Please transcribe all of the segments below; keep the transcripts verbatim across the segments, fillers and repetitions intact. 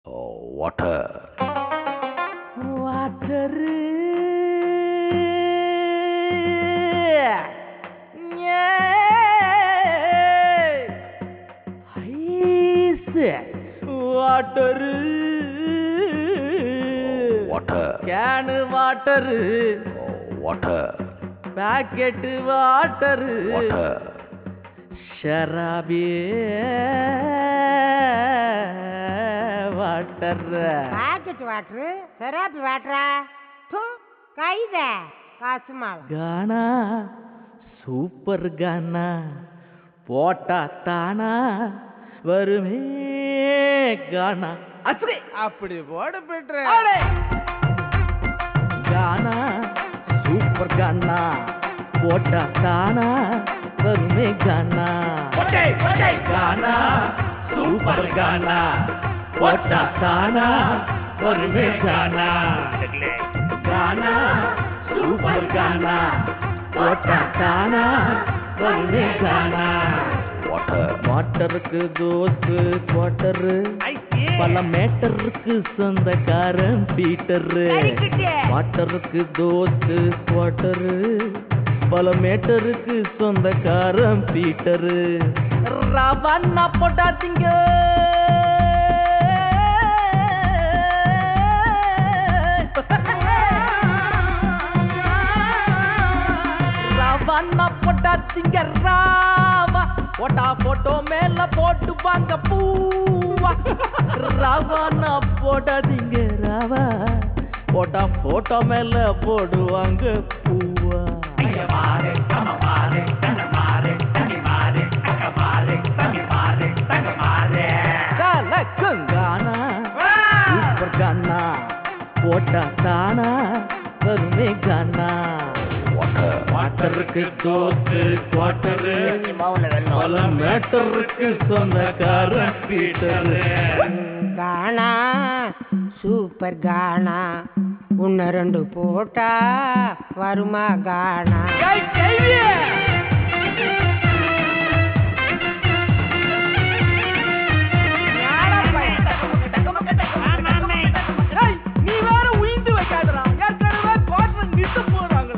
water. Water. Water. Water. Can water. Water. Packet water. Water. Sharabi water. Packet water. Sharabi water. Tu kaida. Kasmal. Gana. Super Gana. Pota Tana. வருமே கானா அச்சே அப்படி போட பெற்ற கானா super கானா போட்டா தானா வருமே கானா கானா super கானா போட்டா தானா வருமே கானா கானா சூப்பர் கானா போட்டா தானா வருமே கானா வாட்டருக்கு தோஸ்து குவாட்டரு பல மேட்டருக்கு சொந்தக்காரன் பீட்டரு வாட்டருக்கு தோஸ்து குவாட்டரு பல மேட்டருக்கு சொந்தக்காரன் பீட்டரு ரவண்ணா போட்டாதீங்க ரவண்ணா போட்டாதீங்க ராவா போட்டா போட்டோ மேல போட்டு வாங்க பூவா ரவானா போடாதீங்க ராவா போட்டா போட்டோ மேல போடுவாங்க பூவா கலக்குங்கானா சூப்பர் கானா போட்டா தானா வருமே கானா வாட்டருக்கு தோத்து குவாட்டரு பல மேட்டருக்கு சொந்தக்காரன் பீட்டரு கானா சூப்பர் கானா உன்ன ரெண்டு போட்டா வருமா கானா நீ வேற உயிந்து வைக்காதரா ஏற்கனவே குவாட்டர் நிட்டு போறாங்களா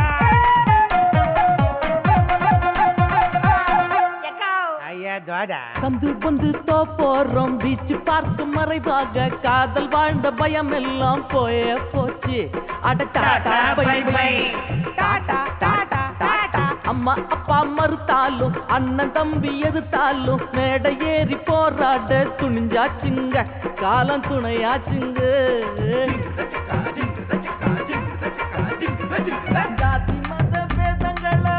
சந்து பந்து போறோம் பீச் பார்த்து மறைவாக காதல் வாழ்ந்த பயம் எல்லாம் போய போச்சு அட tata bye bye tata tata tata அம்மா அப்பா மறுத்தாலும் அண்ணன் தம்பி எதிர்த்தாலும் மேடை ஏறி போராட துணிஞ்சாச்சுங்க காலம் துணையாச்சுங்க ஜாதி மத பேதங்களை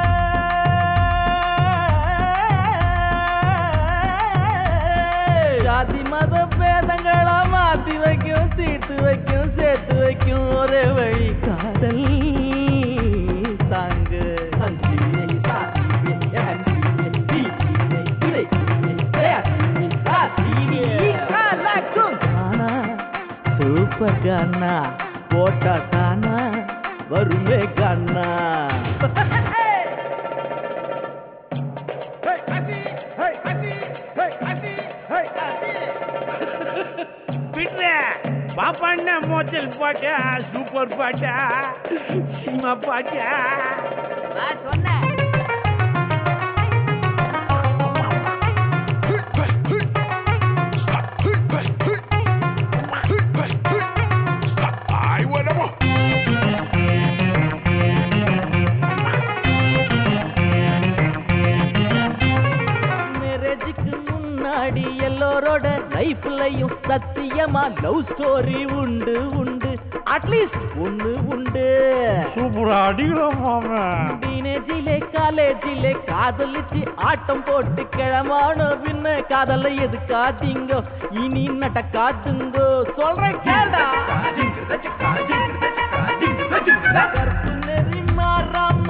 ஜாதி மத பேதங்களா மாத்தி வைக்கும் தீட்டு வைக்கும் சேர்த்து வைக்கும் ஒரே வழி காதல் தாங்கு சூப்பர் கண்ணா போட்டா தானா வருமே கண்ணா பாப்பாண்ணா மோட்டல் பாட்டா சூப்பர் பாட்டா சினிமா பாட்டா சொன்ன எல்லோரோட லைஃப்லயும் சத்தியமா லவ் ஸ்டோரி உண்டு உண்டு அட்லீஸ்ட் ஒண்ணு உண்டு சூப்பரா அடிக்கிறோம் டீனேஜிலே காலேஜிலே காதலிச்சு ஆட்டம் போட்டு கிளமான பின்ன காதலை எதுக்காதீங்க இனி நடக்காதுங்கோ சொல்றேன் கேடா கற்பு நெறி மாறாம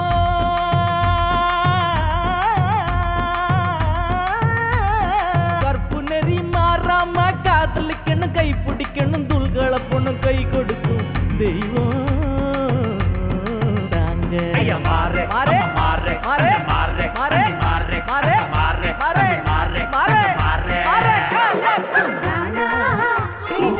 காதலிக்கணும் கை பிடிக்கணும் துள்களை பொண்ணு கை கொடுக்கும் தெய்வம் தாங்க மாறே மாறே மாறே மாறே மாறே மாறே மாறே மாறே மாறே மாறே மாறே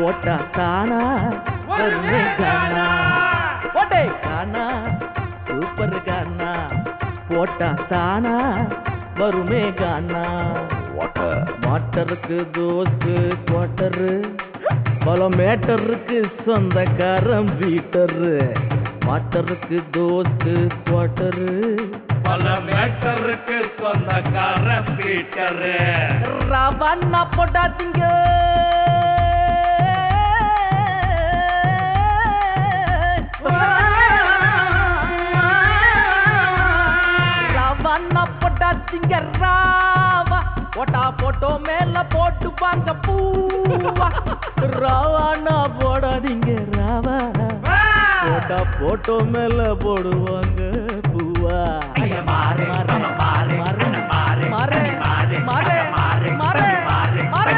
போட்டா தானா வருமே கானா போட்டே கானா சூப்பர் கானா போட்டா தானா வருமே கானா வாட்டர் மாட்டருக்கு தோசு குவாட்டரு பல மேட்டருக்கு சொந்தக்காரன் பீட்டரு மாட்டருக்கு தோசு குவாட்டரு பல மேட்டருக்கு சொந்தக்காரன் பீட்டரு ரவண்ணா போட்டாதீங்க ரவண்ணா போட்டாதீங்க ராவா போட்டா போட்டோ மேல போட்டு வாங்க பூவா ராவாண்ணா போடாதீங்க ராவா போட்டா போட்டோ மேல போடுவாங்க பூவா மாறு மாறு மாறு மாறு மாறு மாறு மாறு மாறு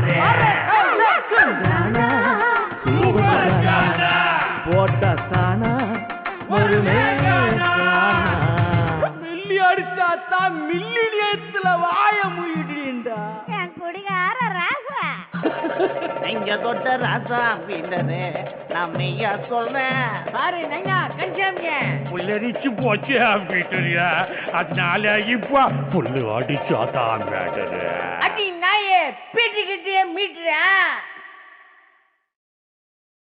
போட்டா தானா வருமே மில்லி அடிச்சாத்தா மில்லி நேரத்துல வாய முயிடுடா என் குடிகார ராசா நீங்க தொட்ட ராசா அப்படின்றது நான் மெய்யா சொல்றேன் பாரு நைனா கஞ்சாமிய புல்லரிச்சு போச்சு பீட்டரியா அதனால இப்ப புல்லு அடிச்சாதான் மேட்டரு அடி நாயே பீட்டுக்கிட்டே மீட்டுறா